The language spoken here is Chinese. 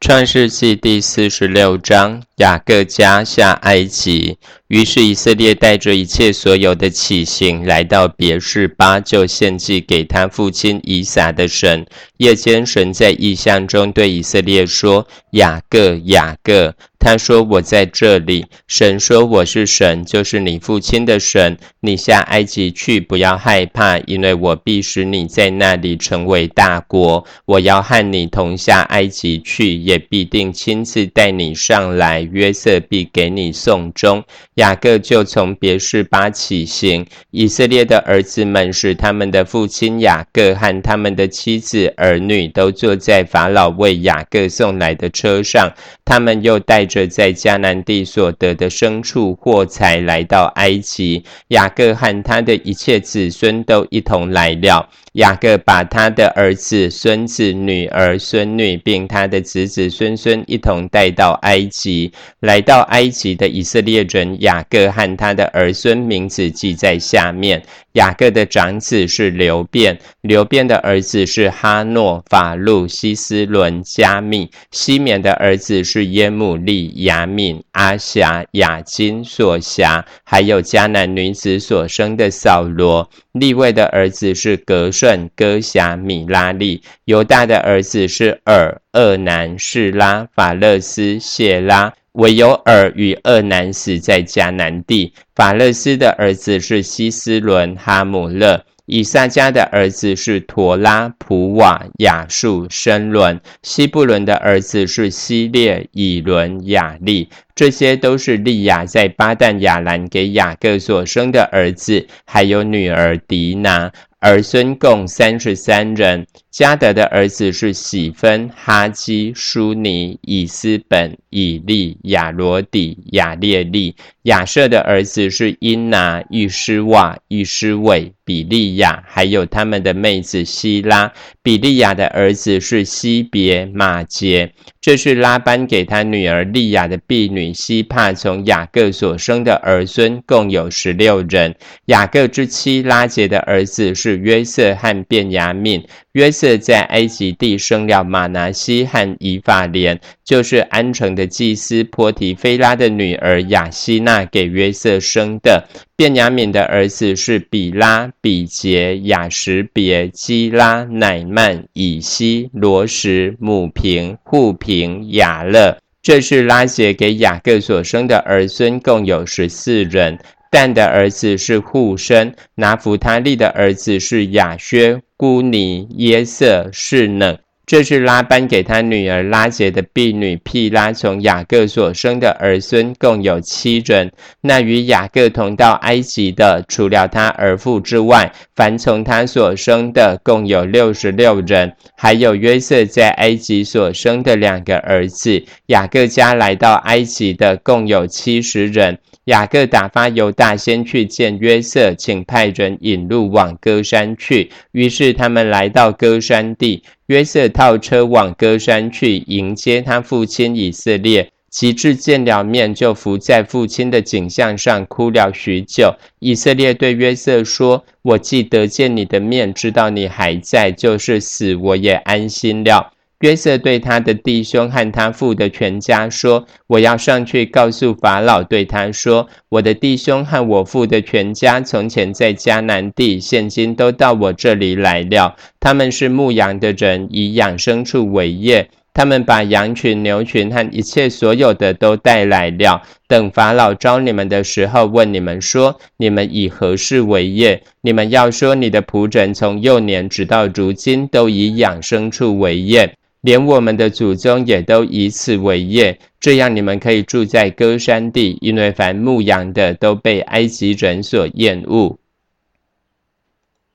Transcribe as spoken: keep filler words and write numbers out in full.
创世纪第四十六章，雅各家下埃及。于是以色列带着一切所有的起行，来到别是巴，就献祭给他父亲以撒的神。夜间神在异象中对以色列说：雅各，雅各。他说：我在这里。神说：我是神，就是你父亲的神。你下埃及去，不要害怕，因为我必使你在那里成为大国。我要和你同下埃及去，也必定亲自带你上来。约瑟必给你送终。雅各就从别是巴起行。以色列的儿子们使他们的父亲雅各和他们的妻子儿女都坐在法老为雅各送来的车上。他们又带着在迦南地所得的牲畜货财来到埃及。雅各和他的一切子孙都一同来了。雅各把他的儿子、孙子、女儿、孙女并他的子子孙孙一同带到埃及。来到埃及的以色列人，雅各和他的儿孙名字记在下面。雅各的长子是流便，流便的儿子是哈诺、法路、希斯伦、加密。西缅的儿子是耶母利、雅敏、阿辖、雅金、所辖，还有迦南女子所生的扫罗。利未的儿子是革顺、哥辖、米拉利。犹大的儿子是尔、厄南、示拉、法勒斯、谢拉。唯有尔与厄南死在迦南地。法勒斯的儿子是希斯伦、哈姆勒。以撒家的儿子是陀拉、普瓦、亚述、申伦。西布伦的儿子是希列、以伦、雅利。这些都是利亚在巴旦亚兰给雅各所生的儿子，还有女儿迪拿。儿孙共三十三人。迦得的儿子是喜分、哈基、舒尼、以斯本、以利、亚罗底、亚列利。亚设的儿子是因拿、玉施瓦、玉施伟、比利亚，还有他们的妹子希拉。比利亚的儿子是西别、马杰。这是拉班给他女儿利亚的婢女西帕从雅各所生的儿孙，共有十六人。雅各之妻拉结的儿子是约瑟和便雅悯。约瑟在埃及地生了马拿西和以法莲，就是安城的祭司波提菲拉的女儿亚希娜给约瑟生的。便雅悯的儿子是比拉、比杰、雅什别、基拉、乃曼、以西、罗什、母平、户平、雅勒。这是拉结给雅各所生的儿孙，共有十四人。但的儿子是户生，拿弗他利的儿子是亚薛、孤尼、耶色、示冷。这是拉班给他女儿拉结的婢女毗拉从雅各所生的儿孙，共有七人。那与雅各同到埃及的，除了他儿妇之外，凡从他所生的共有六十六人。还有约瑟在埃及所生的两个儿子。雅各家来到埃及的共有七十人。雅各打发犹大先去见约瑟，请派人引路往歌山去。于是他们来到歌山地，约瑟套车往歌山去迎接他父亲以色列。及至见了面，就伏在父亲的颈项上哭了许久。以色列对约瑟说：我既得见你的面，知道你还在，就是死我也安心了。约瑟对他的弟兄和他父的全家说：我要上去告诉法老，对他说：我的弟兄和我父的全家从前在迦南地，现今都到我这里来了。他们是牧羊的人，以养牲畜为业。他们把羊群、牛群和一切所有的都带来了。等法老召你们的时候，问你们说：你们以何事为业？你们要说：你的仆人从幼年直到如今，都以养牲畜为业。连我们的祖宗也都以此为业，这样你们可以住在歌山地，因为凡牧羊的都被埃及人所厌恶。